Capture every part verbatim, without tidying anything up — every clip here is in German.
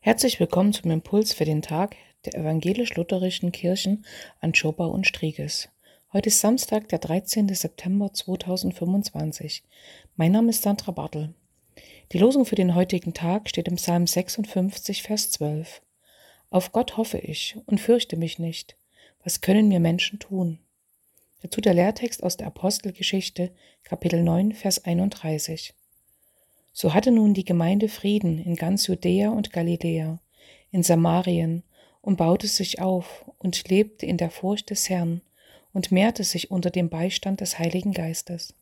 Herzlich willkommen zum Impuls für den Tag der evangelisch-lutherischen Kirchen Anschober und Striegels. Heute ist Samstag, der dreizehnte September zweitausendfünfundzwanzig. Mein Name ist Sandra Bartel. Die Losung für den heutigen Tag steht im Psalm sechsundfünfzig, Vers zwölf. Auf Gott hoffe ich und fürchte mich nicht. Was können mir Menschen tun? Dazu der Lehrtext aus der Apostelgeschichte, Kapitel neun, Vers einunddreißig. So hatte nun die Gemeinde Frieden in ganz Judäa und Galiläa, in Samarien, und baute sich auf und lebte in der Furcht des Herrn und mehrte sich unter dem Beistand des Heiligen Geistes.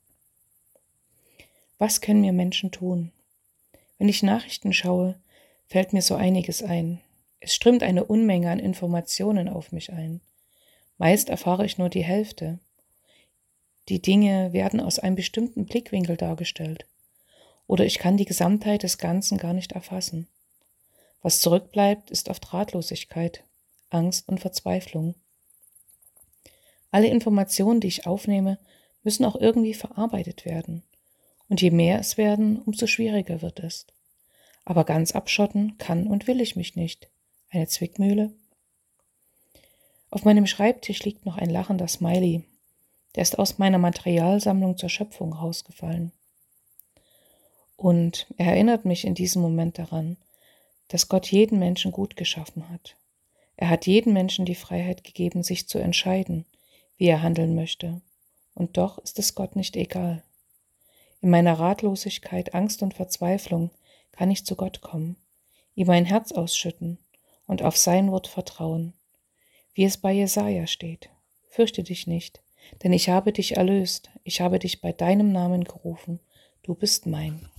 Was können mir Menschen tun? Wenn ich Nachrichten schaue, fällt mir so einiges ein. Es strömt eine Unmenge an Informationen auf mich ein. Meist erfahre ich nur die Hälfte. Die Dinge werden aus einem bestimmten Blickwinkel dargestellt. Oder ich kann die Gesamtheit des Ganzen gar nicht erfassen. Was zurückbleibt, ist oft Ratlosigkeit, Angst und Verzweiflung. Alle Informationen, die ich aufnehme, müssen auch irgendwie verarbeitet werden. Und je mehr es werden, umso schwieriger wird es. Aber ganz abschotten kann und will ich mich nicht. Eine Zwickmühle? Auf meinem Schreibtisch liegt noch ein lachender Smiley. Der ist aus meiner Materialsammlung zur Schöpfung rausgefallen. Und er erinnert mich in diesem Moment daran, dass Gott jeden Menschen gut geschaffen hat. Er hat jedem Menschen die Freiheit gegeben, sich zu entscheiden, wie er handeln möchte. Und doch ist es Gott nicht egal. In meiner Ratlosigkeit, Angst und Verzweiflung kann ich zu Gott kommen, ihm mein Herz ausschütten und auf sein Wort vertrauen. Wie es bei Jesaja steht: Fürchte dich nicht, denn ich habe dich erlöst, ich habe dich bei deinem Namen gerufen, du bist mein.